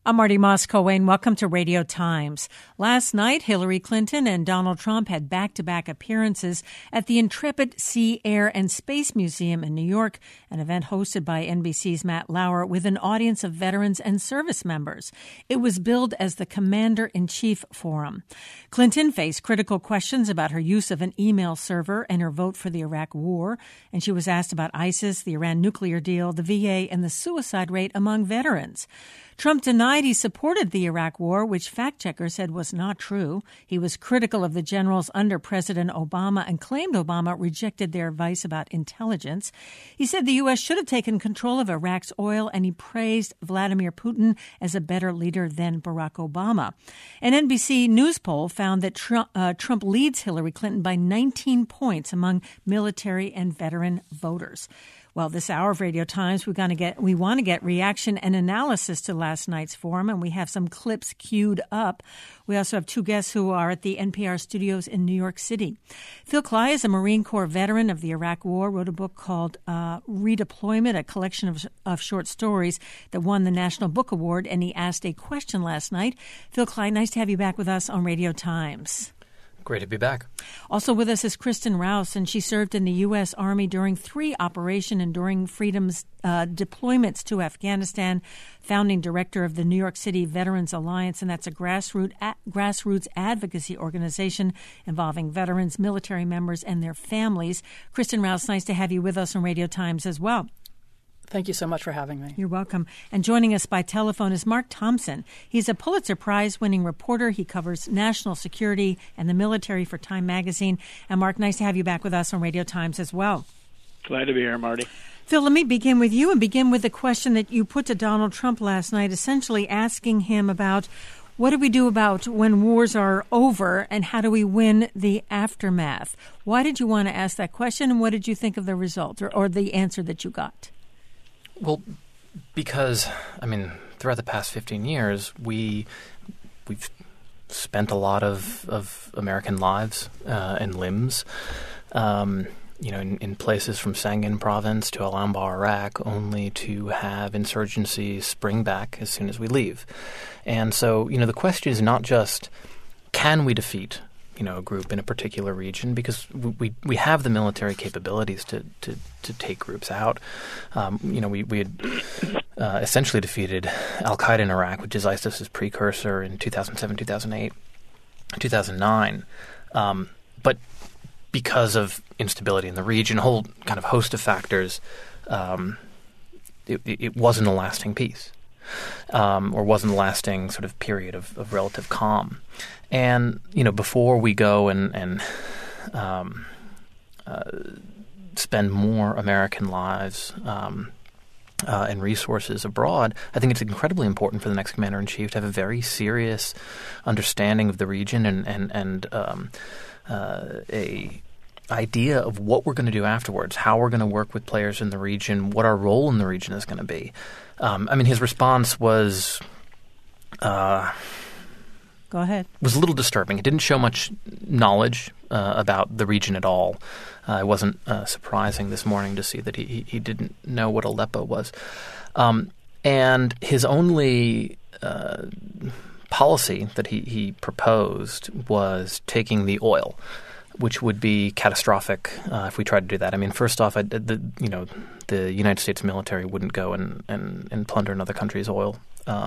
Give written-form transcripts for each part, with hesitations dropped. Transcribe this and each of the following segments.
I'm Marty Moss-Coane. Welcome to Radio Times. Last night, Hillary Clinton and Donald Trump had back-to-back appearances at the Intrepid Sea, Air, and Space Museum in New York, an event hosted by NBC's Matt Lauer with an audience of veterans and service members. It was billed as the Commander-in-Chief Forum. Clinton faced critical questions about her use of an email server and her vote for the Iraq War, and she was asked about ISIS, the Iran nuclear deal, the VA, and the suicide rate among veterans. Trump denied he supported the Iraq War, which fact-checkers said was not true. He was critical of the generals under President Obama and claimed Obama rejected their advice about intelligence. He said the U.S. should have taken control of Iraq's oil, and he praised Vladimir Putin as a better leader than Barack Obama. An NBC News poll found that Trump leads Hillary Clinton by 19 points among military and veteran voters. Well, this hour of Radio Times, we want to get reaction and analysis to last night's forum, and we have some clips queued up. We also have two guests who are at the NPR studios in New York City. Phil Cly is a Marine Corps veteran of the Iraq War, wrote a book called Redeployment, a collection of short stories that won the National Book Award, and he asked a question last night. Phil Cly, nice to have you back with us on Radio Times. Great to be back. Also with us is Kristen Rouse, and she served in the U.S. Army during 3 Operation Enduring Freedom's deployments to Afghanistan, founding director of the New York City Veterans Alliance, and that's a grassroots advocacy organization involving veterans, military members, and their families. Kristen Rouse, nice to have you with us on Radio Times as well. Thank you so much for having me. You're welcome. And joining us by telephone is Mark Thompson. He's a Pulitzer Prize-winning reporter. He covers national security and the military for Time magazine. And Mark, nice to have you back with us on Radio Times as well. Glad to be here, Marty. Phil, let me begin with you and begin with the question that you put to Donald Trump last night, essentially asking him about what do we do about when wars are over and how do we win the aftermath? Why did you want to ask that question, and what did you think of the result or the answer that you got? Well, because, throughout the past 15 years, we've spent a lot of American lives and limbs, in places from Sangin province to Al-Anbar, Iraq, only to have insurgency spring back as soon as we leave. And so, the question is not just, can we defeat a group in a particular region, because we have the military capabilities to take groups out. We had essentially defeated Al-Qaeda in Iraq, which is ISIS's precursor, in 2007, 2008, 2009. But because of instability in the region, a whole kind of host of factors, it wasn't a lasting peace. Or wasn't a lasting sort of period of relative calm. And, before we go and spend more American lives and resources abroad, I think it's incredibly important for the next commander-in-chief to have a very serious understanding of the region and a idea of what we're going to do afterwards, how we're going to work with players in the region, what our role in the region is going to be. His response was Go ahead. Was a little disturbing. It didn't show much knowledge about the region at all. It wasn't surprising this morning to see that he didn't know what Aleppo was. And his only policy that he proposed was taking the oil, which would be catastrophic if we tried to do that. First off, the United States military wouldn't go and plunder another country's oil.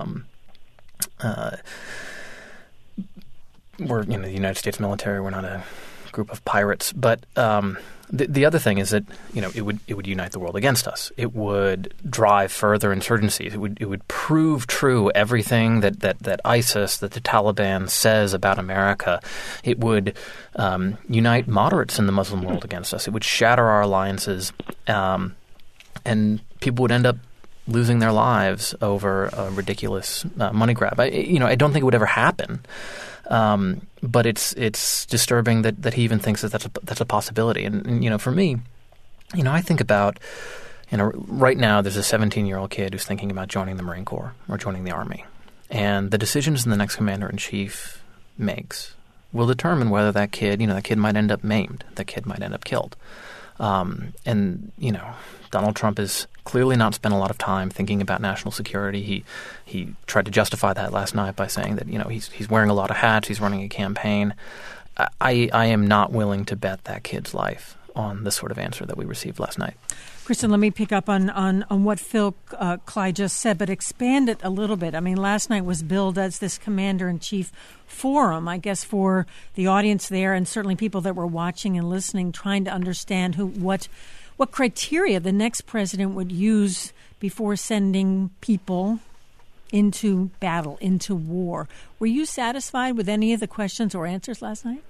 We're the United States military. We're not a group of pirates. But the other thing is that it would unite the world against us. It would drive further insurgencies. It would prove true everything that ISIS, that the Taliban says about America. It would unite moderates in the Muslim world against us. It would shatter our alliances, and people would end up losing their lives over a ridiculous money grab. I don't think it would ever happen. But it's disturbing that he even thinks that's a possibility. And for me, I think about, right now there's a 17-year-old kid who's thinking about joining the Marine Corps or joining the Army. And the decisions the next commander-in-chief makes will determine whether that kid might end up maimed, that kid might end up killed. And, Donald Trump has clearly not spent a lot of time thinking about national security. He tried to justify that last night by saying that, he's wearing a lot of hats, he's running a campaign. I am not willing to bet that kid's life on the sort of answer that we received last night. Kristen, let me pick up on what Phil Cly just said, but expand it a little bit. I mean, last night was billed as this commander-in-chief forum, I guess, for the audience there and certainly people that were watching and listening, trying to understand what criteria the next president would use before sending people into battle, into war. Were you satisfied with any of the questions or answers last night?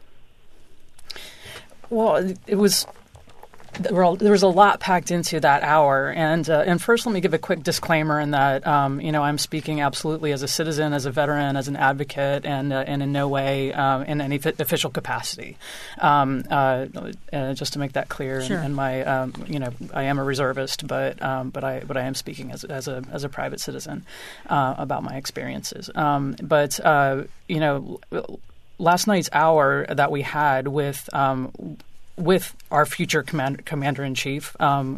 Well, there was a lot packed into that hour, and first let me give a quick disclaimer in that I'm speaking absolutely as a citizen, as a veteran, as an advocate, and in no way in any official capacity. Just to make that clear, sure. And my I am a reservist, but I am speaking as a private citizen about my experiences. Last night's hour that we had with our future commander-in-chief,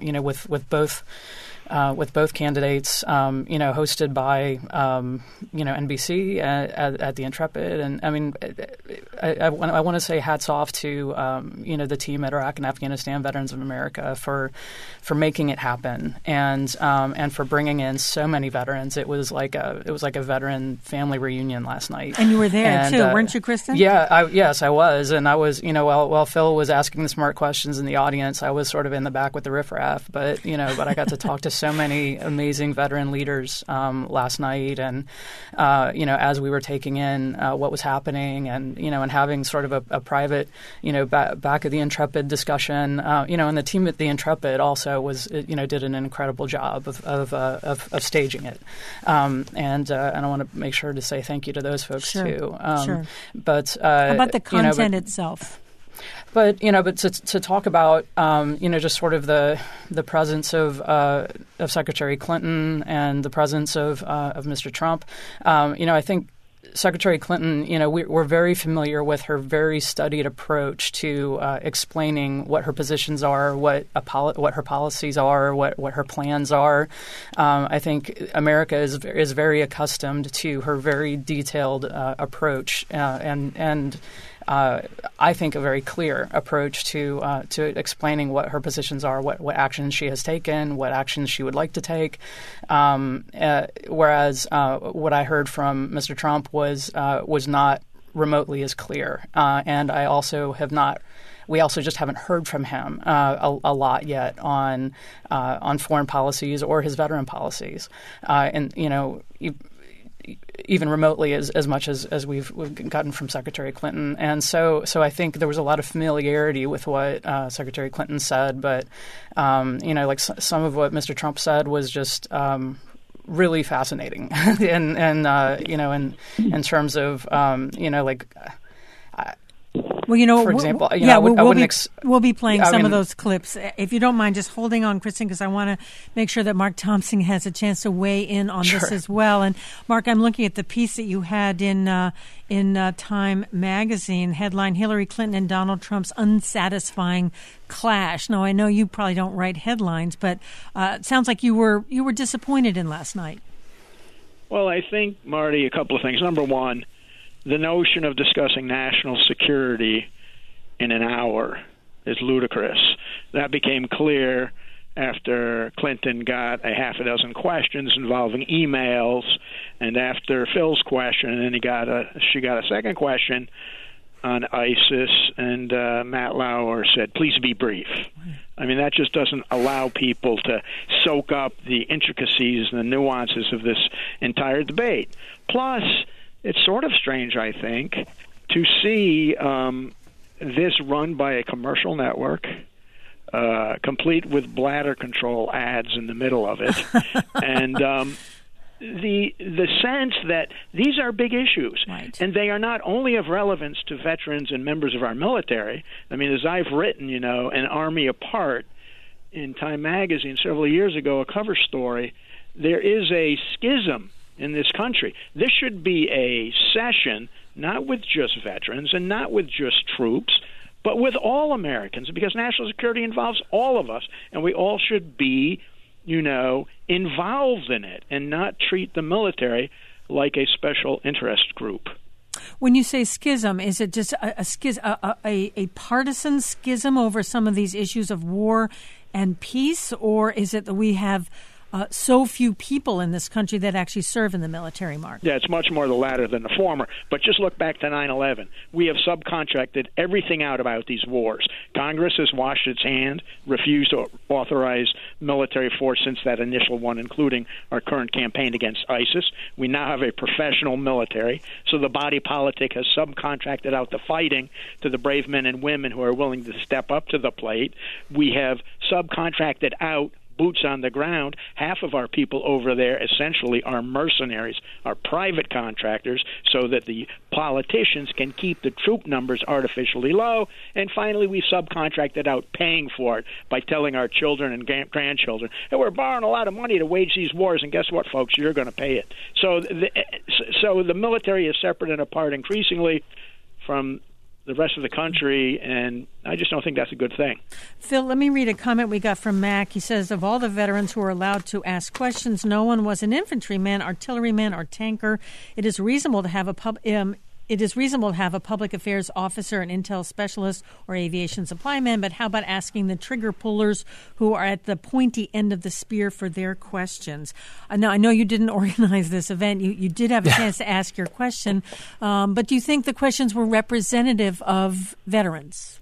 with both candidates, hosted by NBC at the Intrepid, and I mean, I want to say hats off to the team at Iraq and Afghanistan Veterans of America for making it happen, and for bringing in so many veterans. It was like a veteran family reunion last night. And you were there too, weren't you, Kristen? Yeah, yes, I was, and I was. While Phil was asking the smart questions in the audience, I was sort of in the back with the riffraff, but I got to talk to so many amazing veteran leaders last night, and as we were taking in what was happening, and and having sort of a private back of the Intrepid discussion, and the team at the Intrepid also was did an incredible job of staging it, and I want to make sure to say thank you to those folks sure. too. Sure. But about the content itself. But to talk about just sort of the presence of Secretary Clinton and the presence of Mr. Trump, I think Secretary Clinton, we're very familiar with her very studied approach to explaining what her positions are, what her policies are, what her plans are. I think America is very accustomed to her very detailed approach and I think a very clear approach to explaining what her positions are, what actions she has taken, what actions she would like to take. Whereas what I heard from Mr. Trump was not remotely as clear, and I also have not. We also just haven't heard from him a lot yet on foreign policies or his veteran policies, and even remotely as much as we've gotten from Secretary Clinton. And so I think there was a lot of familiarity with what Secretary Clinton said, but like some of what Mr. Trump said was just really fascinating, and in terms of Well, for example, we'll be playing some of those clips. If you don't mind just holding on, Kristen, because I want to make sure that Mark Thompson has a chance to weigh in on Sure. this as well. And Mark, I'm looking at the piece that you had in Time magazine, headline: Hillary Clinton and Donald Trump's unsatisfying clash. Now, I know you probably don't write headlines, but it sounds like you were disappointed in last night. Well, I think, Marty, a couple of things. Number one, the notion of discussing national security in an hour is ludicrous. That became clear after Clinton got a half a dozen questions involving emails, and after Phil's question, and then she got a second question on ISIS, and Matt Lauer said, "Please be brief." I mean, that just doesn't allow people to soak up the intricacies and the nuances of this entire debate. Plus, it's sort of strange, I think, to see this run by a commercial network, complete with bladder control ads in the middle of it, and the sense that these are big issues, right. And they are not only of relevance to veterans and members of our military. I mean, as I've written, An Army Apart in Time magazine several years ago, a cover story, there is a schism in this country. This should be a session not with just veterans and not with just troops, but with all Americans, because national security involves all of us, and we all should be, involved in it and not treat the military like a special interest group. When you say schism, is it just a partisan schism over some of these issues of war and peace, or is it that we have so few people in this country that actually serve in the military, Mark? Yeah, it's much more the latter than the former. But just look back to 9/11. We have subcontracted everything out about these wars. Congress has washed its hand, refused to authorize military force since that initial one, including our current campaign against ISIS. We now have a professional military, so the body politic has subcontracted out the fighting to the brave men and women who are willing to step up to the plate. We have subcontracted out boots on the ground. Half of our people over there essentially are mercenaries, are private contractors, so that the politicians can keep the troop numbers artificially low. And finally, we subcontracted out paying for it by telling our children and grandchildren, hey, we're borrowing a lot of money to wage these wars, and guess what, folks? You're going to pay it. So the military is separate and apart increasingly from the rest of the country, and I just don't think that's a good thing. Phil, let me read a comment we got from Mac. He says, of all the veterans who are allowed to ask questions, no one was an infantryman, artilleryman, or tanker. It is reasonable to have a public affairs officer, an intel specialist, or aviation supply man, but how about asking the trigger pullers who are at the pointy end of the spear for their questions? Now, I know you didn't organize this event. You did have a chance to ask your question, but do you think the questions were representative of veterans?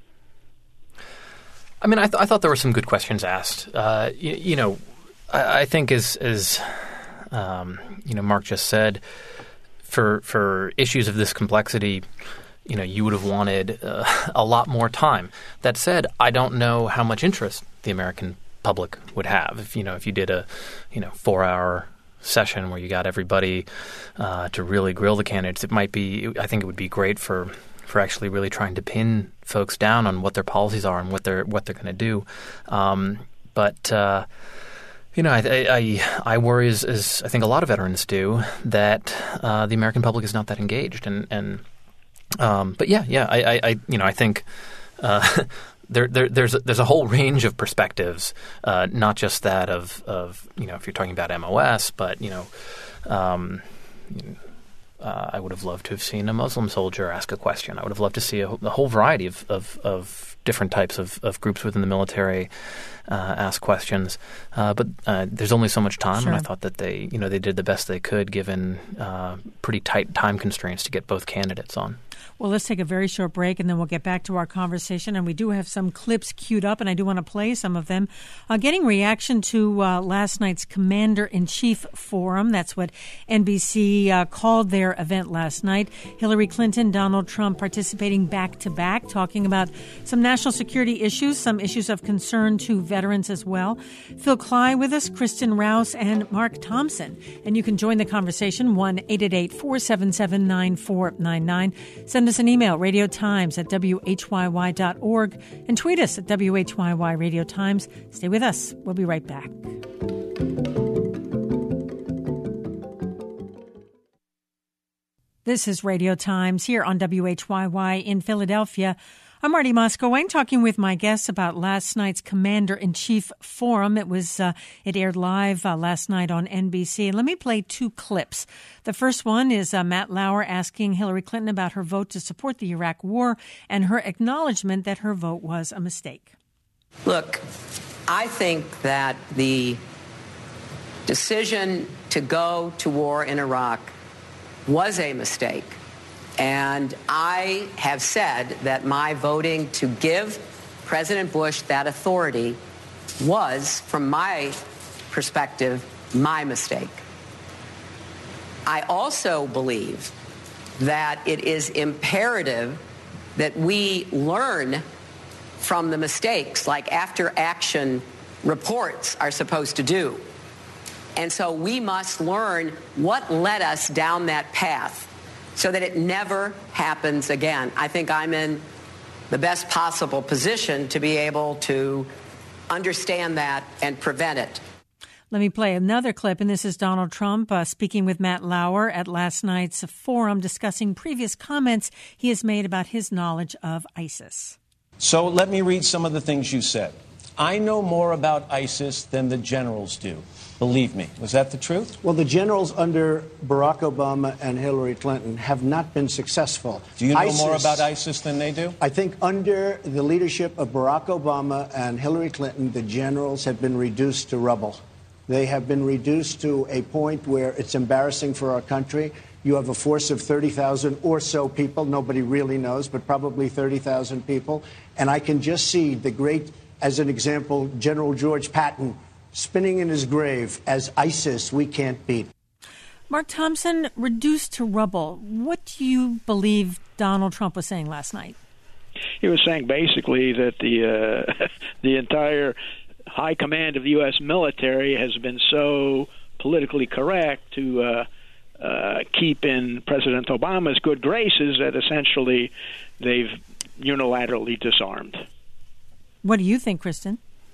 I mean, I thought there were some good questions asked. I think as Mark just said, for issues of this complexity, you would have wanted a lot more time. That said, I don't know how much interest the American public would have. If you did a 4-hour session where you got everybody to really grill the candidates, I think it would be great for actually really trying to pin folks down on what their policies are and what they're going to do. I worry, as I think a lot of veterans do, that the American public is not that engaged. I think there's a whole range of perspectives, not just that of if you're talking about MOS, but I would have loved to have seen a Muslim soldier ask a question. I would have loved to see a whole variety of different types of groups within the military ask questions. But there's only so much time, Sure. and I thought that they did the best they could given pretty tight time constraints to get both candidates on. Well, let's take a very short break, and then we'll get back to our conversation. And we do have some clips queued up, and I do want to play some of them. Getting reaction to last night's Commander-in-Chief Forum. That's what NBC called their event last night. Hillary Clinton, Donald Trump participating back-to-back, talking about some national security issues, some issues of concern to veterans as well. Phil Cly with us, Kristen Rouse, and Mark Thompson. And you can join the conversation, 1-888-477-9499. Send us an email, radiotimes@whyy.org, and tweet us at WHYY Radio Times. Stay with us. We'll be right back. This is Radio Times here on WHYY in Philadelphia. I'm Marty Moscow-Wayne, talking with my guests about last night's Commander-in-Chief Forum. It aired live last night on NBC. And let me play two clips. The first one is Matt Lauer asking Hillary Clinton about her vote to support the Iraq War and her acknowledgement that her vote was a mistake. Look, I think that the decision to go to war in Iraq was a mistake. And I have said that my voting to give President Bush that authority was, from my perspective, my mistake. I also believe that it is imperative that we learn from the mistakes, like after-action reports are supposed to do. And so we must learn what led us down that path, so that it never happens again. I think I'm in the best possible position to be able to understand that and prevent it. Let me play another clip, and this is Donald Trump speaking with Matt Lauer at last night's forum, discussing previous comments he has made about his knowledge of ISIS. So let me read some of the things you said. I know more about ISIS than the generals do. Believe me. Was that the truth? Well, the generals under Barack Obama and Hillary Clinton have not been successful. Do you know more about ISIS than they do? I think under the leadership of Barack Obama and Hillary Clinton, the generals have been reduced to rubble. They have been reduced to a point where it's embarrassing for our country. You have a force of 30,000 or so people. Nobody really knows, but probably 30,000 people. And I can just see the great, as an example, General George Patton spinning in his grave as ISIS we can't beat. Mark Thompson, reduced to rubble. What do you believe Donald Trump was saying last night? He was saying basically that the entire high command of the U.S. military has been so politically correct to keep in President Obama's good graces that essentially they've unilaterally disarmed. What do you think, Kristen?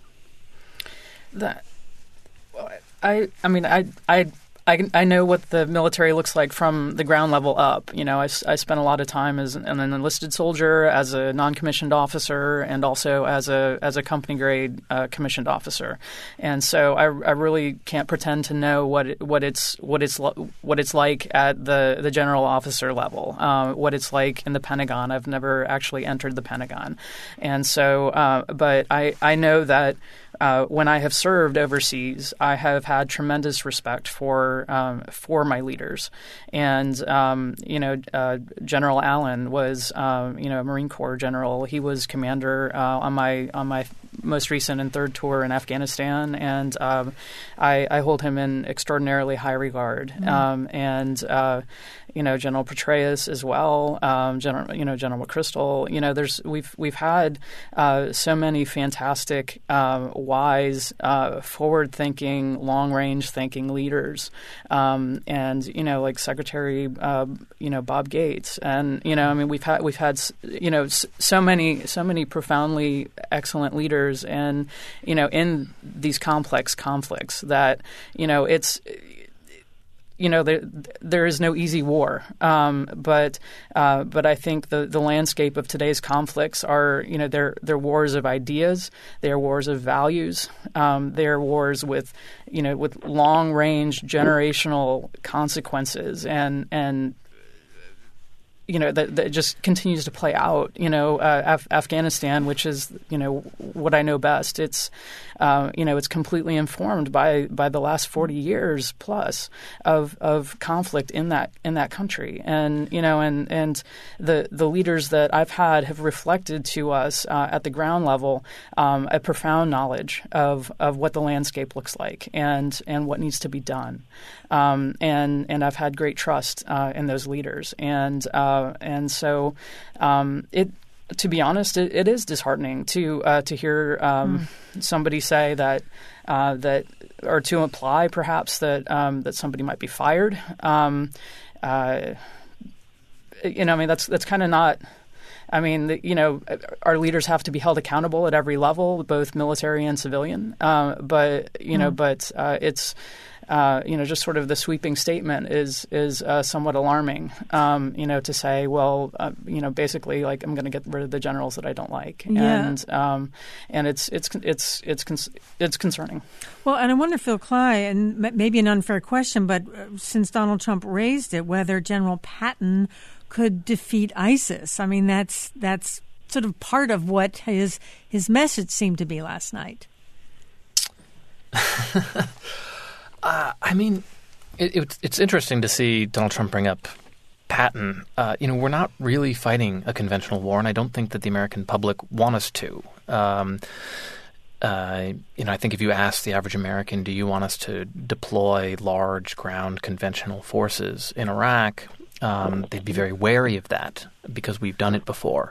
I know what the military looks like from the ground level up. You know, I spent a lot of time as an enlisted soldier, as a non-commissioned officer, and also as a company grade commissioned officer. And so I really can't pretend to know what it's like at the general officer level, what it's like in the Pentagon. I've never actually entered the Pentagon, and so but I know that. When I have served overseas, I have had tremendous respect for my leaders, and General Allen was a Marine Corps general. He was commander on my most recent and third tour in Afghanistan, and I hold him in extraordinarily high regard. And General Petraeus as well, General McChrystal. We've had so many fantastic, wise, forward-thinking, long-range thinking leaders, and like Secretary Bob Gates, and we've had so many profoundly excellent leaders, and in these complex conflicts that it's. There is no easy war, but I think the landscape of today's conflicts are they're wars of ideas, they're wars of values, they're wars with long range generational consequences, and that just continues to play out. Afghanistan, which is what I know best. It's it's completely informed by the last 40 years plus of conflict in that country, and and the leaders that I've had have reflected to us at the ground level a profound knowledge of what the landscape looks like and what needs to be done, and I've had great trust in those leaders, and so it. To be honest, it is disheartening to hear somebody say that or to imply perhaps that somebody might be fired. That's kind of not. Our leaders have to be held accountable at every level, both military and civilian. But it's. Just sort of the sweeping statement is somewhat alarming. To say, well, basically, like I'm going to get rid of the generals that I don't like, and it's concerning. Well, and I wonder, Phil Cly, and maybe an unfair question, but since Donald Trump raised it, whether General Patton could defeat ISIS. I mean, that's sort of part of what his message seemed to be last night. It's interesting to see Donald Trump bring up Patton. We're not really fighting a conventional war, and I don't think that the American public want us to. I think if you ask the average American, do you want us to deploy large ground conventional forces in Iraq, they'd be very wary of that because we've done it before.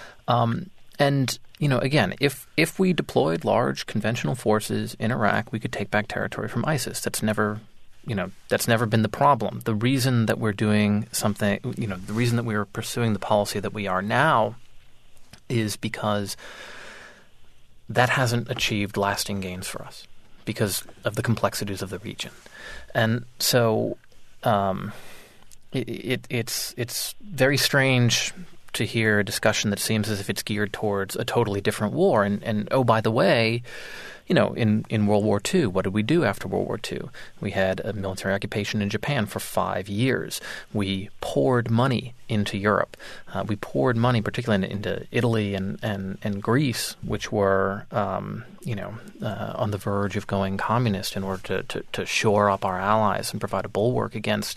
Again, if we deployed large conventional forces in Iraq, we could take back territory from ISIS. That's never been the problem. The reason that we're doing something, the reason that we're pursuing the policy that we are now is because that hasn't achieved lasting gains for us because of the complexities of the region. And so it's very strange to hear a discussion that seems as if it's geared towards a totally different war. And oh, by the way, in World War II, what did we do after World War II? We had a military occupation in Japan for 5 years. We poured money into Europe. We poured money particularly into Italy and Greece, which were on the verge of going communist, in order to shore up our allies and provide a bulwark against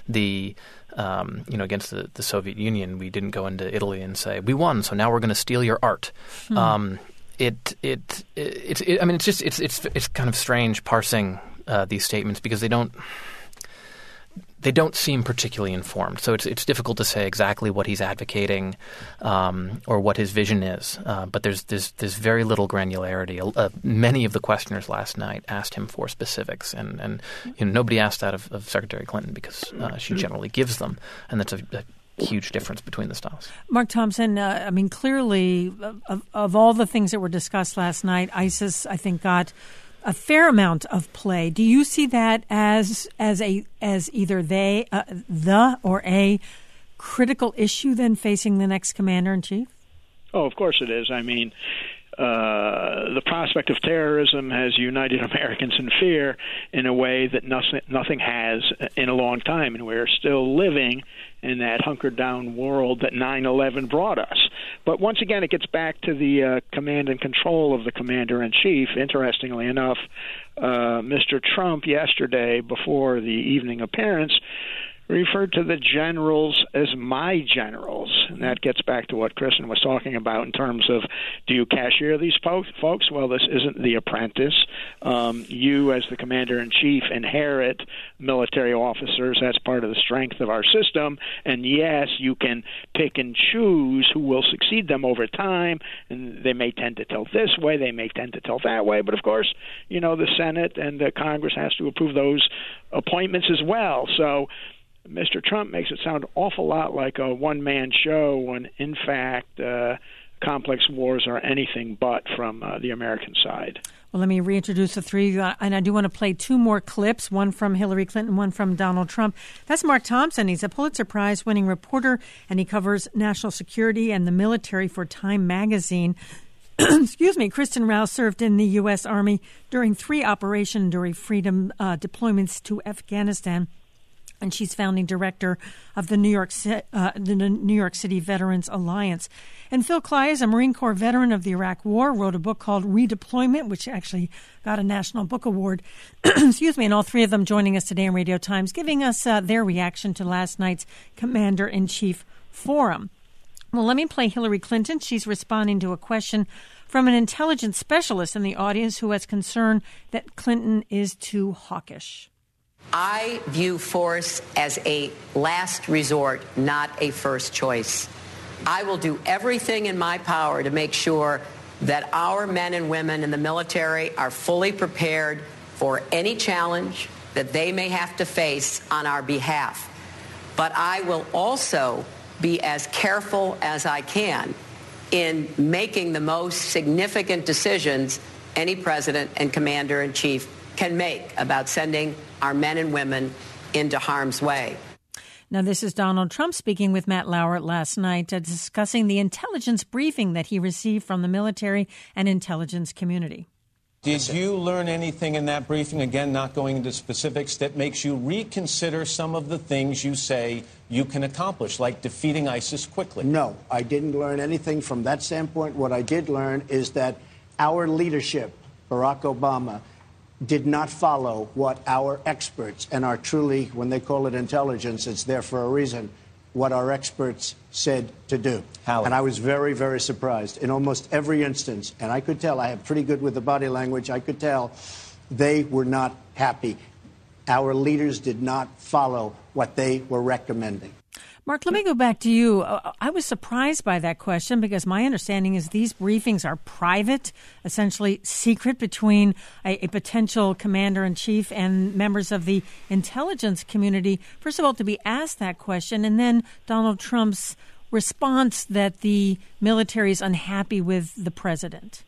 against the Soviet Union. We didn't go into Italy and say, we won, so now we're going to steal your art. It's kind of strange parsing these statements because they don't seem particularly informed. So it's difficult to say exactly what he's advocating or what his vision is. But there's very little granularity. Many of the questioners last night asked him for specifics, and nobody asked that of Secretary Clinton because she generally gives them, and that's a huge difference between the styles. Mark Thompson, clearly, of all the things that were discussed last night, ISIS, I think, got a fair amount of play. Do you see that as either the or a critical issue then facing the next commander-in-chief? Oh, of course it is. I mean, the prospect of terrorism has united Americans in fear in a way that nothing has in a long time, and we're still living in that hunkered-down world that 9/11 brought us. But once again, it gets back to the command and control of the commander-in-chief. Interestingly enough, Mr. Trump yesterday, before the evening appearance, referred to the generals as my generals. And that gets back to what Kristen was talking about in terms of, do you cashier these folks? Well, this isn't The Apprentice. You, as the commander-in-chief, inherit military officers. That's part of the strength of our system. And yes, you can pick and choose who will succeed them over time. And they may tend to tilt this way. They may tend to tilt that way. But, of course, the Senate and the Congress has to approve those appointments as well. So Mr. Trump makes it sound an awful lot like a one-man show when, in fact, complex wars are anything but from the American side. Well, let me reintroduce the three, and I do want to play two more clips, one from Hillary Clinton, one from Donald Trump. That's Mark Thompson. He's a Pulitzer Prize-winning reporter, and he covers national security and the military for Time magazine. Excuse me. Kristen Rouse served in the U.S. Army during 3 Operation Enduring Freedom deployments to Afghanistan. And she's founding director of the New York City Veterans Alliance. And Phil Kley is a Marine Corps veteran of the Iraq War, wrote a book called Redeployment, which actually got a National Book Award. Excuse me. And all three of them joining us today in Radio Times, giving us their reaction to last night's Commander-in-Chief Forum. Well, let me play Hillary Clinton. She's responding to a question from an intelligence specialist in the audience who has concern that Clinton is too hawkish. I view force as a last resort, not a first choice. I will do everything in my power to make sure that our men and women in the military are fully prepared for any challenge that they may have to face on our behalf. But I will also be as careful as I can in making the most significant decisions any president and commander-in-chief can make about sending our men and women into harm's way. Now, this is Donald Trump speaking with Matt Lauer last night, discussing the intelligence briefing that he received from the military and intelligence community. Did you learn anything in that briefing, again, not going into specifics, that makes you reconsider some of the things you say you can accomplish, like defeating ISIS quickly? No, I didn't learn anything from that standpoint. What I did learn is that our leadership, Barack Obama, did not follow what our experts, and are truly, when they call it intelligence, it's there for a reason, what our experts said to do. How? And I was very, very surprised in almost every instance. And I could tell, I have pretty good with the body language, I could tell they were not happy. Our leaders did not follow what they were recommending. Mark, let me go back to you. I was surprised by that question because my understanding is these briefings are private, essentially secret between a potential commander-in-chief and members of the intelligence community. First of all, to be asked that question, and then Donald Trump's response that the military is unhappy with the president.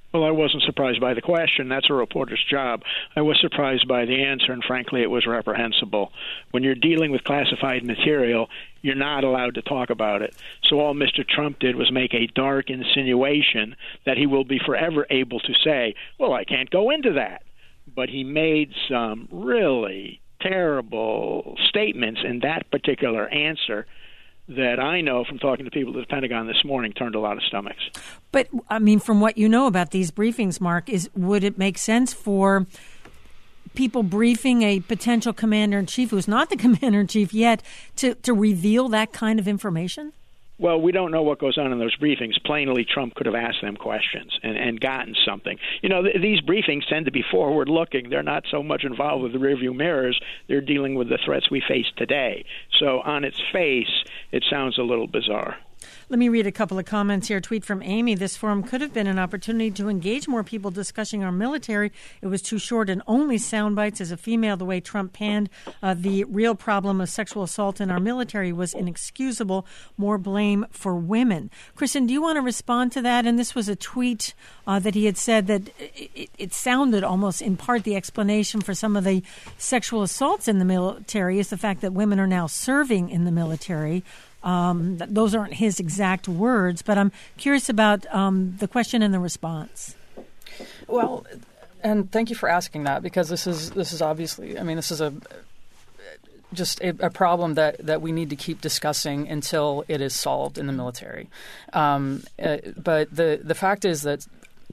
Well, I wasn't surprised by the question. That's a reporter's job. I was surprised by the answer, and frankly, it was reprehensible. When you're dealing with classified material, you're not allowed to talk about it. So all Mr. Trump did was make a dark insinuation that he will be forever able to say, well, I can't go into that. But he made some really terrible statements in that particular answer that I know from talking to people at the Pentagon this morning turned a lot of stomachs. But, I mean, from what you know about these briefings, Mark, would it make sense for people briefing a potential commander-in-chief who's not the commander-in-chief yet to reveal that kind of information? Well, we don't know what goes on in those briefings. Plainly, Trump could have asked them questions and gotten something. You know, these briefings tend to be forward-looking. They're not so much involved with the rearview mirrors. They're dealing with the threats we face today. So on its face, it sounds a little bizarre. Let me read a couple of comments here. A tweet from Amy. This forum could have been an opportunity to engage more people discussing our military. It was too short and only sound bites. As a female, the way Trump panned the real problem of sexual assault in our military was inexcusable. More blame for women. Kristen, do you want to respond to that? And this was a tweet that he had said that it sounded almost in part the explanation for some of the sexual assaults in the military is the fact that women are now serving in the military. Those aren't his exact words, but I'm curious about the question and the response. Well, and thank you for asking that, because this is obviously, I mean, this is just a problem that we need to keep discussing until it is solved in the military. But the fact is that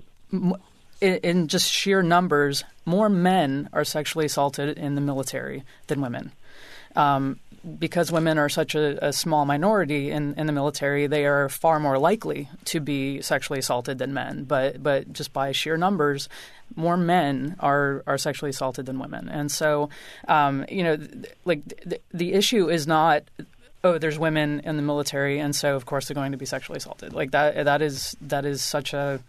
in just sheer numbers, more men are sexually assaulted in the military than women. Because women are such a small minority in the military, they are far more likely to be sexually assaulted than men. But just by sheer numbers, more men are sexually assaulted than women. And so, the issue is not, oh, there's women in the military, and so of course they're going to be sexually assaulted. Like that is such a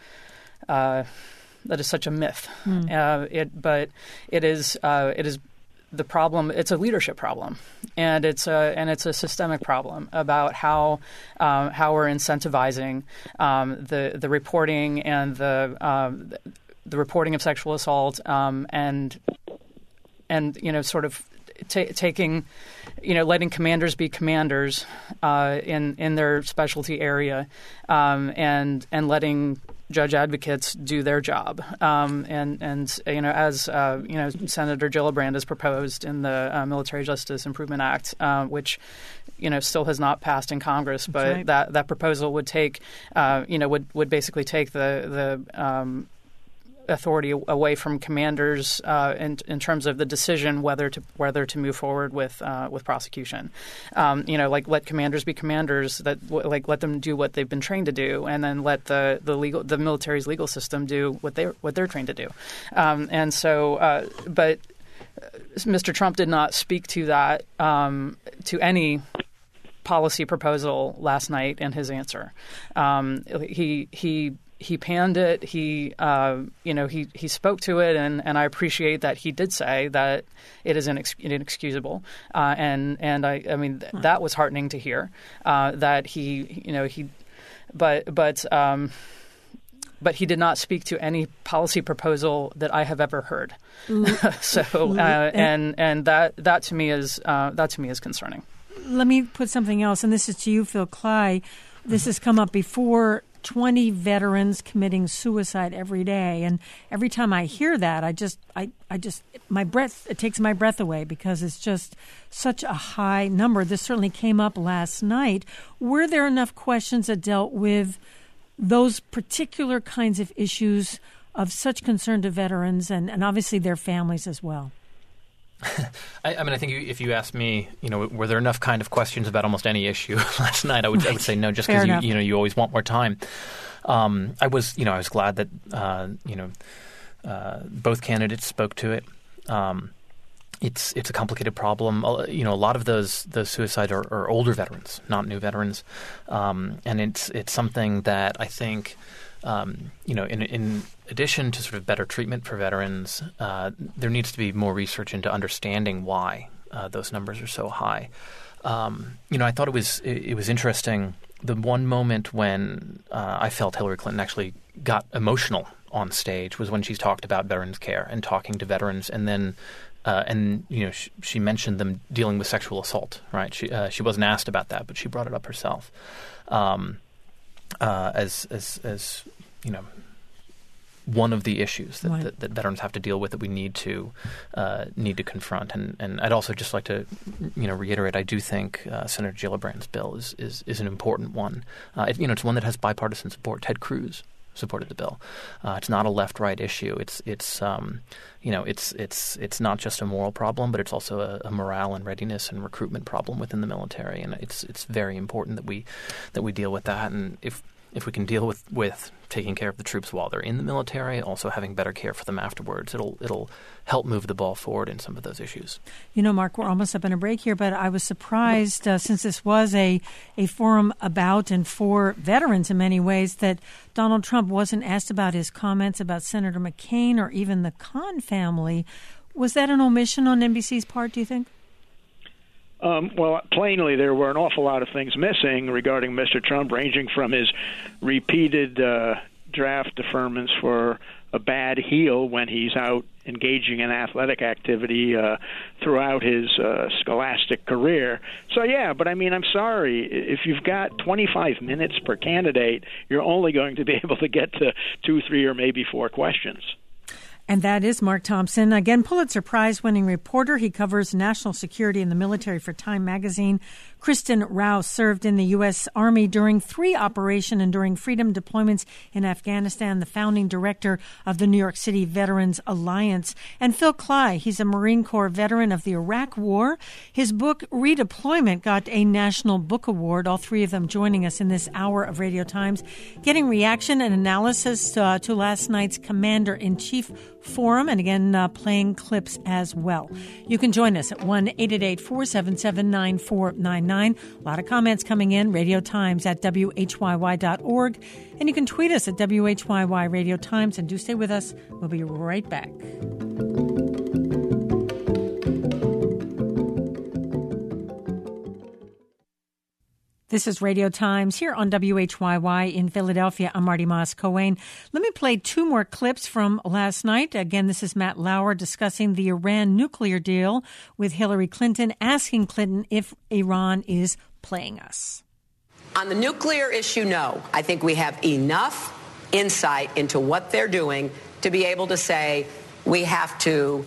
myth. But it is the problem. It's a leadership problem, and it's a systemic problem about how we're incentivizing the reporting and the reporting of sexual assault, and sort of taking, letting commanders be commanders in their specialty area, and letting judge advocates do their job, as Senator Gillibrand has proposed in the Military Justice Improvement Act, which still has not passed in Congress, but right. that proposal would take would basically take the authority away from commanders in terms of the decision whether to move forward with prosecution. Let commanders be commanders, let them do what they've been trained to do, and then let the military's legal system do what they're trained to do. But Mr. Trump did not speak to that to any policy proposal last night in his answer. He panned it. He spoke to it, and I appreciate that he did say that it is inexcusable. That was heartening to hear. But he did not speak to any policy proposal that I have ever heard. And that to me is concerning. Let me put something else, and this is to you, Phil Cly. This has come up before. 20 veterans committing suicide every day, and every time I hear that, I just my breath, it takes my breath away, because it's just such a high number. This certainly came up last night. Were there enough questions that dealt with those particular kinds of issues of such concern to veterans and obviously their families as well? I think if you asked me, were there enough kind of questions about almost any issue last night, I would say no, just because you always want more time. I was glad that both candidates spoke to it. It's a complicated problem. A lot of those suicides are older veterans, not new veterans, and it's something that I think. In addition to sort of better treatment for veterans, there needs to be more research into understanding why those numbers are so high. I thought it was interesting. The one moment when I felt Hillary Clinton actually got emotional on stage was when she's talked about veterans care and talking to veterans, and then she mentioned them dealing with sexual assault. Right? She wasn't asked about that, but she brought it up herself as one of the issues that veterans have to deal with that we need to confront. And I'd also just like to reiterate, I do think Senator Gillibrand's bill is an important one. It's one that has bipartisan support. Ted Cruz supported the bill. It's not a left-right issue. It's not just a moral problem, but it's also a morale and readiness and recruitment problem within the military. And it's very important that we deal with that. And if we can deal with taking care of the troops while they're in the military, also having better care for them afterwards, it'll help move the ball forward in some of those issues. Mark, we're almost up on a break here, but I was surprised, since this was a forum about and for veterans in many ways, that Donald Trump wasn't asked about his comments about Senator McCain or even the Khan family. Was that an omission on NBC's part, do you think? Well, plainly, there were an awful lot of things missing regarding Mr. Trump, ranging from his repeated draft deferments for a bad heel when he's out engaging in athletic activity throughout his scholastic career. So, yeah, but I mean, I'm sorry. If you've got 25 minutes per candidate, you're only going to be able to get to 2, 3, or maybe 4 questions. And that is Mark Thompson, again, Pulitzer Prize-winning reporter. He covers national security and the military for Time magazine. Kristen Rao served in the U.S. Army during 3 Operation Enduring Freedom deployments in Afghanistan, the founding director of the New York City Veterans Alliance. And Phil Cly, he's a Marine Corps veteran of the Iraq War. His book, Redeployment, got a National Book Award, all 3 of them joining us in this hour of Radio Times, getting reaction and analysis to last night's Commander-in-Chief Forum, and again, playing clips as well. You can join us at 1-888-477-9499. A lot of comments coming in. Radio Times at WHYY.org. And you can tweet us at WHYY Radio Times. And do stay with us. We'll be right back. This is Radio Times here on WHYY in Philadelphia. I'm Marty Moss-Coane. Let me play 2 more clips from last night. Again, this is Matt Lauer discussing the Iran nuclear deal with Hillary Clinton, asking Clinton if Iran is playing us. On the nuclear issue, no. I think we have enough insight into what they're doing to be able to say we have to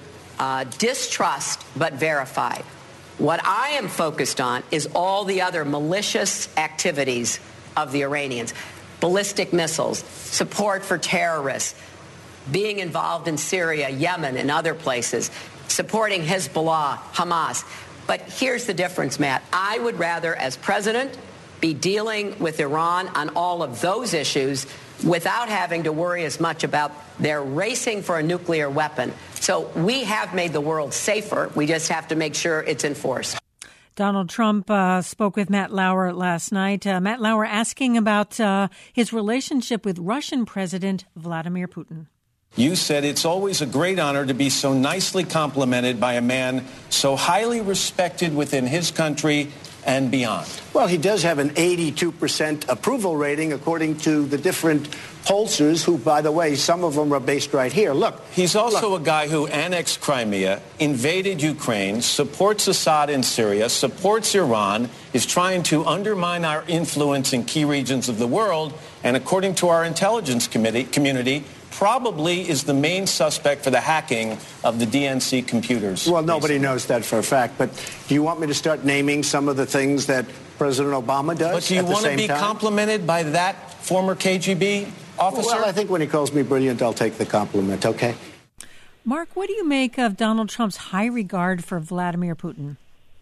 distrust but verify. What I am focused on is all the other malicious activities of the Iranians. Ballistic missiles, support for terrorists, being involved in Syria, Yemen, and other places, supporting Hezbollah, Hamas. But here's the difference, Matt. I would rather, as president, be dealing with Iran on all of those issues without having to worry as much about their racing for a nuclear weapon. So we have made the world safer. We just have to make sure it's enforced. Donald Trump spoke with Matt Lauer last night. Matt Lauer asking about his relationship with Russian President Vladimir Putin. You said it's always a great honor to be so nicely complimented by a man so highly respected within his country and beyond. Well, he does have an 82% approval rating, according to the different pollsters, who, by the way, some of them are based right here. Look. He's also a guy who annexed Crimea, invaded Ukraine, supports Assad in Syria, supports Iran, is trying to undermine our influence in key regions of the world, and according to our intelligence community, probably is the main suspect for the hacking of the DNC computers. Well, nobody knows that for a fact, but do you want me to start naming some of the things that President Obama does? But do you want to be complimented by that former KGB officer? Well, I think when he calls me brilliant, I'll take the compliment, okay? Mark, what do you make of Donald Trump's high regard for Vladimir Putin?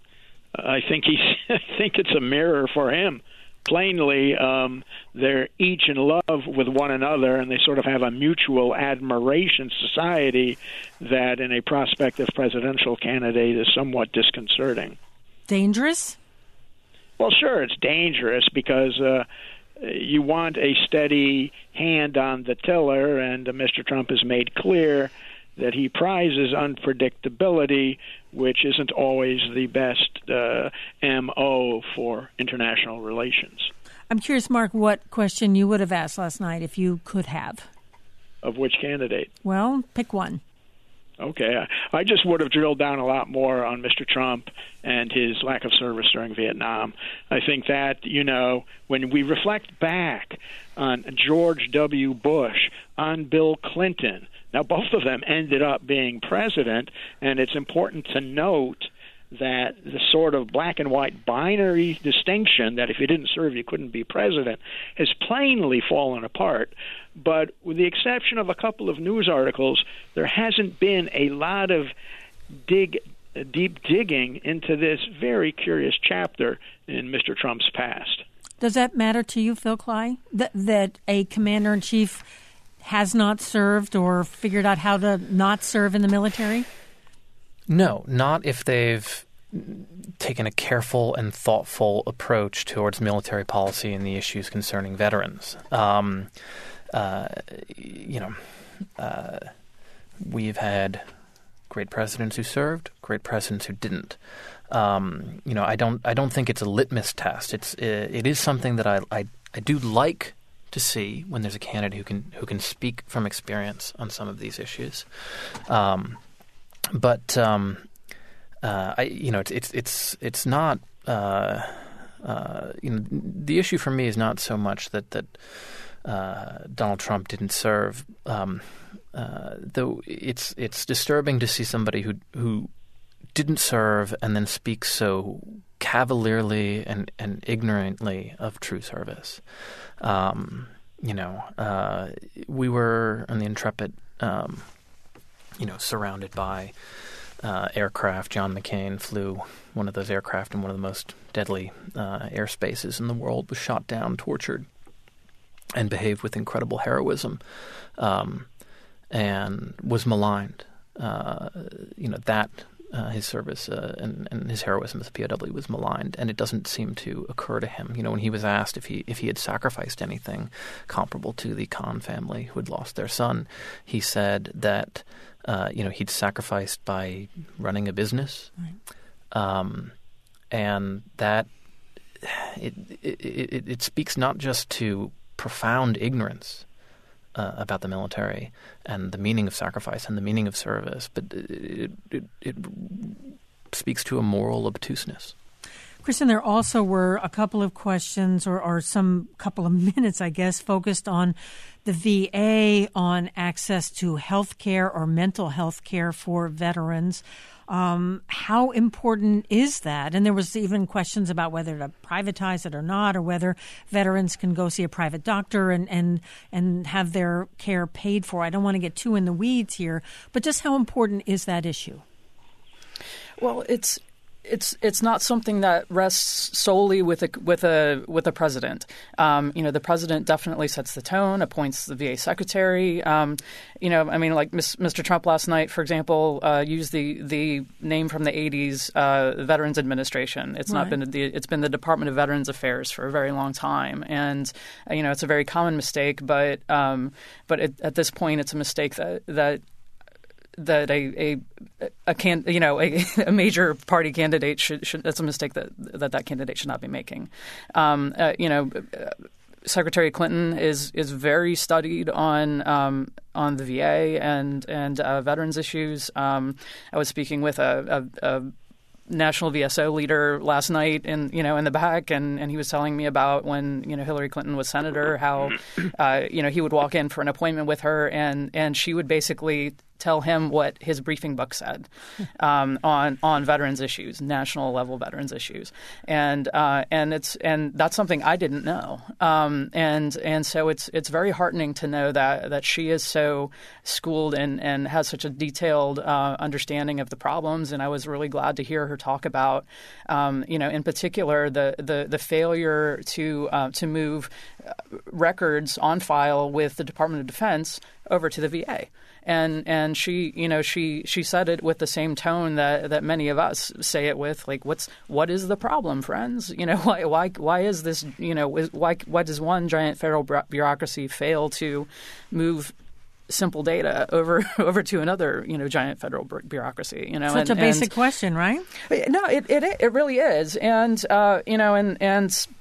I think it's a mirror for him. Plainly, they're each in love with one another, and they sort of have a mutual admiration society that in a prospective presidential candidate is somewhat disconcerting. Dangerous? Well, sure, it's dangerous because you want a steady hand on the tiller, and Mr. Trump has made clear that he prizes unpredictability, which isn't always the best MO for international relations. I'm curious, Mark, what question you would have asked last night if you could have. Of which candidate? Well, pick one. Okay. I just would have drilled down a lot more on Mr. Trump and his lack of service during Vietnam. I think that, when we reflect back on George W. Bush, on Bill Clinton, now both of them ended up being president, and it's important to note that the sort of black and white binary distinction that if you didn't serve, you couldn't be president has plainly fallen apart. But with the exception of a couple of news articles, there hasn't been a lot of deep digging into this very curious chapter in Mr. Trump's past. Does that matter to you, Phil Clay, that a commander-in-chief has not served or figured out how to not serve in the military? No, not if they've taken a careful and thoughtful approach towards military policy and the issues concerning veterans. We've had great presidents who served, great presidents who didn't. I don't think it's a litmus test. It is something that I do like to see when there's a candidate who can speak from experience on some of these issues. It's not. The issue for me is not so much that Donald Trump didn't serve, though it's disturbing to see somebody who didn't serve and then speaks so cavalierly and ignorantly of true service. We were on the Intrepid, surrounded by aircraft. John McCain flew one of those aircraft in one of the most deadly airspaces in the world, was shot down, tortured, and behaved with incredible heroism, and was maligned. His service and his heroism as a POW was maligned, and it doesn't seem to occur to him. When he was asked if he had sacrificed anything comparable to the Khan family who had lost their son, he said that he'd sacrificed by running a business, right. And that it speaks not just to profound ignorance about the military and the meaning of sacrifice and the meaning of service, but it speaks to a moral obtuseness. Kristen, there also were a couple of questions or some couple of minutes, I guess, focused on the VA, on access to health care or mental health care for veterans. How important is that? And there was even questions about whether to privatize it or not, or whether veterans can go see a private doctor and have their care paid for. I don't want to get too in the weeds here, but just how important is that issue? Well, it's not something that rests solely with a president. The president definitely sets the tone, appoints the VA secretary. Like Mr. Trump last night, for example, used the name from the 80s, Veterans Administration. It's not been it's been the Department of Veterans Affairs for a very long time, and it's a very common mistake. But at this point, it's a mistake that a major party candidate should that's a mistake that candidate should not be making. Secretary Clinton is very studied on the VA and veterans issues. I was speaking with a national VSO leader last night in the back, and he was telling me about when Hillary Clinton was senator, how he would walk in for an appointment with her, and she would basically tell him what his briefing book said on veterans issues, national level veterans issues, and that's something I didn't know, and so it's very heartening to know that she is so schooled and has such a detailed understanding of the problems, and I was really glad to hear her talk about in particular the failure to move records on file with the Department of Defense over to the VA. And she said it with the same tone that many of us say it with, like, what is the problem, friends? Why is this? Why does one giant federal bureaucracy fail to move simple data over to another giant federal bureaucracy? Such a basic question, right? No, it really is, and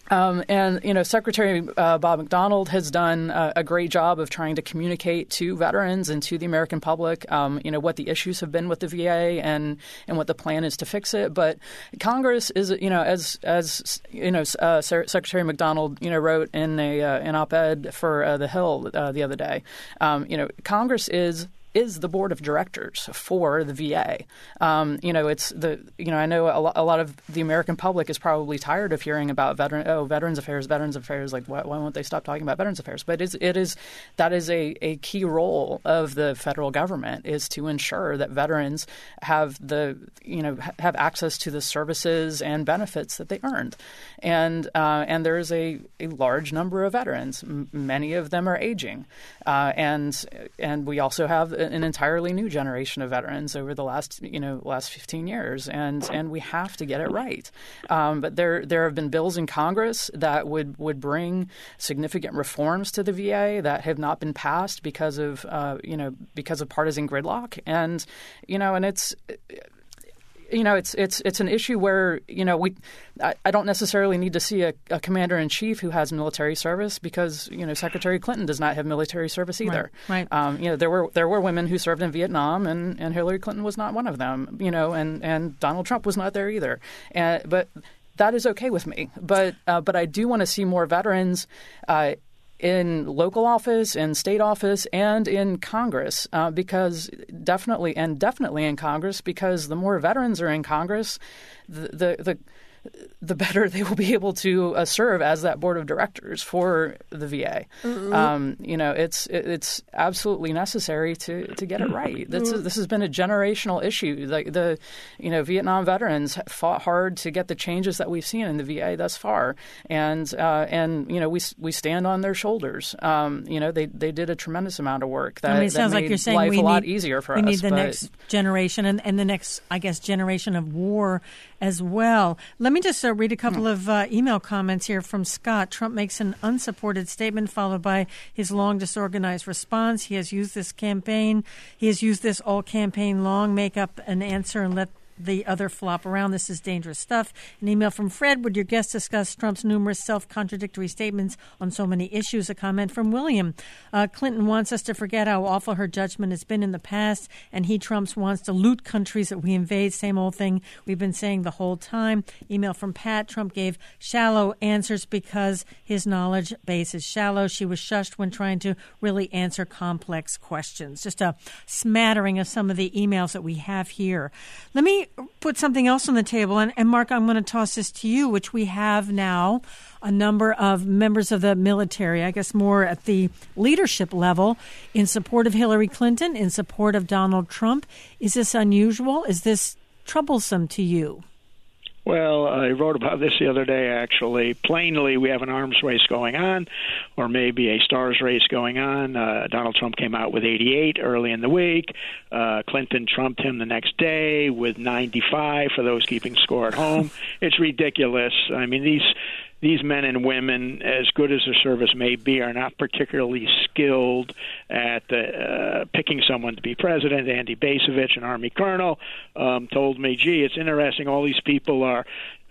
And, Secretary Bob McDonald has done a great job of trying to communicate to veterans and to the American public, what the issues have been with the VA and what the plan is to fix it. But Congress is, as Secretary McDonald, wrote in an op-ed for The Hill the other day, Congress is the board of directors for the VA. It's I know a lot of the American public is probably tired of hearing about veterans affairs. Like, why won't they stop talking about veterans affairs? But that is a key role of the federal government, is to ensure that veterans have have access to the services and benefits that they earned. And there is a large number of veterans. Many of them are aging, and we also have an entirely new generation of veterans over the last 15 years, and we have to get it right. But there have been bills in Congress that would bring significant reforms to the VA that have not been passed because of partisan gridlock, and it's an issue where I don't necessarily need to see a commander in chief who has military service, because Secretary Clinton does not have military service either. Right. There were women who served in Vietnam, and Hillary Clinton was not one of them. And Donald Trump was not there either. But that is okay with me. But I do want to see more veterans in local office, in state office, and in Congress, because definitely in Congress, because the more veterans are in Congress, the better they will be able to serve as that board of directors for the VA. It's absolutely necessary to get it right. This has been a generational issue. Like the Vietnam veterans fought hard to get the changes that we've seen in the VA thus far, and we stand on their shoulders. They did a tremendous amount of work that, it sounds that made like you're saying life a lot easier for us. We need the next generation and the next, I guess, generation of war as well. Let me just read a couple of email comments here from Scott. Trump makes an unsupported statement followed by his long disorganized response. He has used this all campaign long, make up an answer and let the other flop around. This is dangerous stuff. An email from Fred. Would your guest discuss Trump's numerous self-contradictory statements on so many issues? A comment from William. Clinton wants us to forget how awful her judgment has been in the past, and Trump wants to loot countries that we invade. Same old thing we've been saying the whole time. Email from Pat. Trump gave shallow answers because his knowledge base is shallow. She was shushed when trying to really answer complex questions. Just a smattering of some of the emails that we have here. Let me put something else on the table. And Mark, I'm going to toss this to you, which we have now a number of members of the military, I guess more at the leadership level, in support of Hillary Clinton, in support of Donald Trump. Is this unusual? Is this troublesome to you? Well, I wrote about this the other day, actually. Plainly, we have an arms race going on, or maybe a stars race going on. Donald Trump came out with 88 early in the week. Clinton trumped him the next day with 95 for those keeping score at home. It's ridiculous. I mean, these men and women, as good as their service may be, are not particularly skilled at picking someone to be president. Andy Bacevich, an Army colonel, told me, gee, it's interesting, all these people are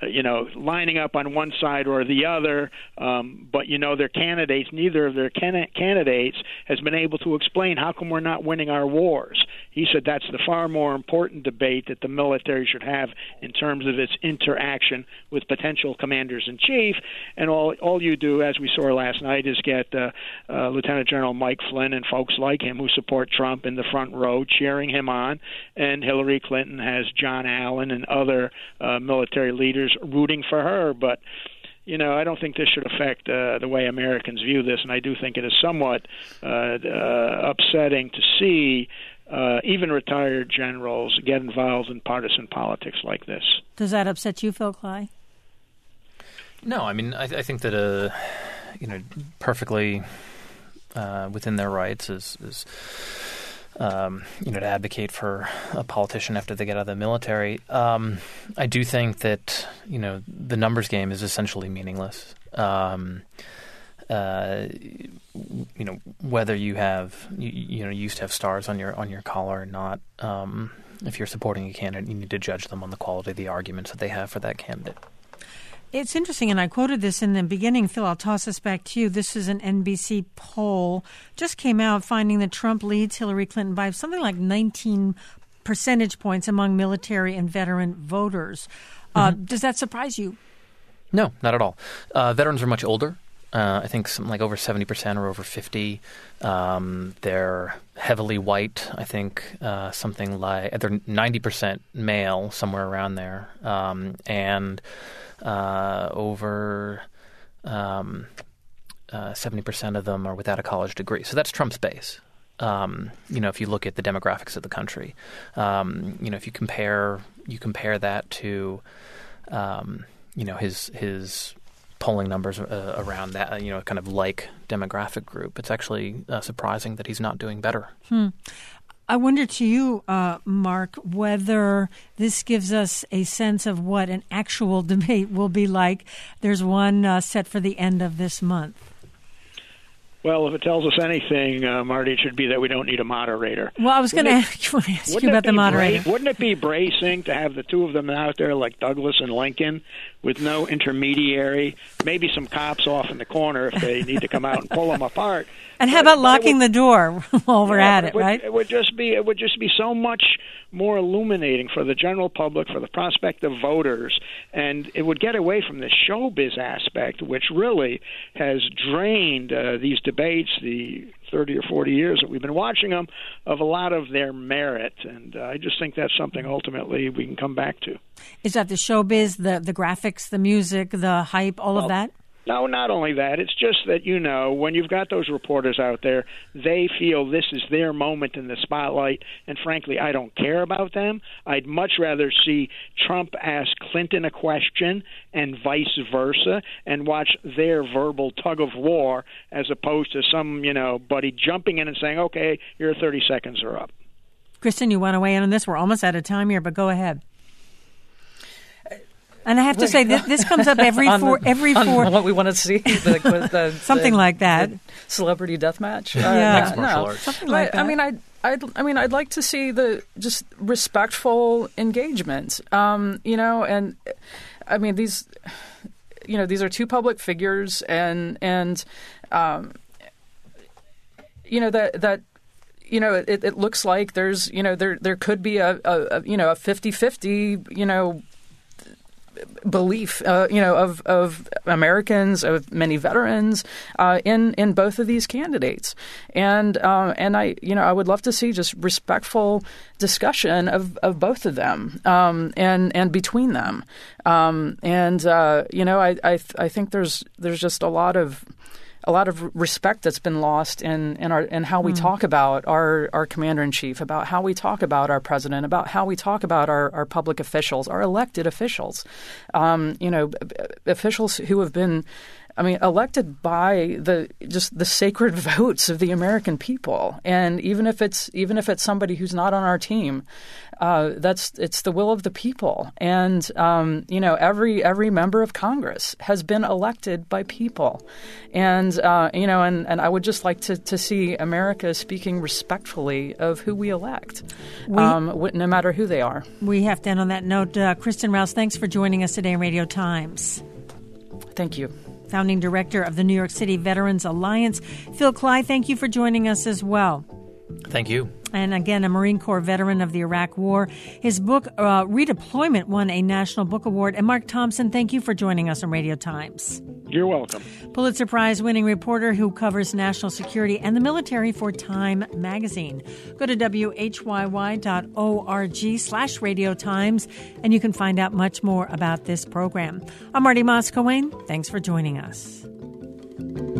lining up on one side or the other, but their candidates, neither of their candidates has been able to explain how come we're not winning our wars. He said that's the far more important debate that the military should have in terms of its interaction with potential commanders-in-chief, and all you do, as we saw last night, is get Lieutenant General Mike Flynn and folks like him who support Trump in the front row cheering him on, and Hillary Clinton has John Allen and other military leaders rooting for her. But I don't think this should affect the way Americans view this, and I do think it is somewhat upsetting to see even retired generals get involved in partisan politics like this. Does that upset you, Phil Clay? No, I mean, I think that perfectly within their rights is to advocate for a politician after they get out of the military. I do think that, the numbers game is essentially meaningless. Whether you have, you used to have stars on your collar or not, if you're supporting a candidate, you need to judge them on the quality of the arguments that they have for that candidate. It's interesting, and I quoted this in the beginning. Phil, I'll toss this back to you. This is an NBC poll. Just came out finding that Trump leads Hillary Clinton by something like 19 percentage points among military and veteran voters. Does that surprise you? No, not at all. Veterans are much older. I think something like over 70% or over 50. They're heavily white. I think something like they're 90% male, somewhere around there, and over 70% of them are without a college degree. So that's Trump's base. If you look at the demographics of the country, if you compare that to, his polling numbers around that, kind of like demographic group, it's actually surprising that he's not doing better. I wonder to you, Mark, whether this gives us a sense of what an actual debate will be like. There's one set for the end of this month. Well, if it tells us anything, Marty, it should be that we don't need a moderator. Well, I was going to ask you about the moderator. Wouldn't it be bracing to have the two of them out there like Douglas and Lincoln with no intermediary, maybe some cops off in the corner if they need to come out and pull them apart? And how about locking the door while we're at it, right? It would just be so much more illuminating for the general public, for the prospective voters, and it would get away from the showbiz aspect, which really has drained these debates, the 30 or 40 years that we've been watching them, of a lot of their merit. And I just think that's something ultimately we can come back to. Is that the showbiz, the graphics, the music, the hype, all of that? No, not only that. It's just that, when you've got those reporters out there, they feel this is their moment in the spotlight, and frankly, I don't care about them. I'd much rather see Trump ask Clinton a question and vice versa and watch their verbal tug of war as opposed to some, buddy jumping in and saying, okay, your 30 seconds are up. Kristen, you want to weigh in on this? We're almost out of time here, but go ahead. And I have to say, this comes up every four. What we want to see, something like that. Celebrity death match. Mixed martial arts. Something like that. I'd like to see the just respectful engagement. And I mean these are two public figures, and it looks like there's there could be a 50-50 belief, of Americans, of many veterans, in both of these candidates, and I would love to see just respectful discussion of both of them, and between them, I think there's just a lot of respect that's been lost in how we talk about our commander-in-chief, about how we talk about our president, about how we talk about our public officials, our elected officials, officials who have been elected by the sacred votes of the American people. And even if it's somebody who's not on our team, it's the will of the people. And every member of Congress has been elected by people. And and I would just like to see America speaking respectfully of who we elect, no matter who they are. We have to end on that note. Kristen Rouse, thanks for joining us today on Radio Times. Thank you. Founding Director of the New York City Veterans Alliance. Phil Cly, thank you for joining us as well. Thank you. And again, a Marine Corps veteran of the Iraq War. His book, Redeployment, won a National Book Award. And Mark Thompson, thank you for joining us on Radio Times. You're welcome. Pulitzer Prize-winning reporter who covers national security and the military for Time magazine. Go to whyy.org/Radio Times, and you can find out much more about this program. I'm Marty Moscowane. Thanks for joining us.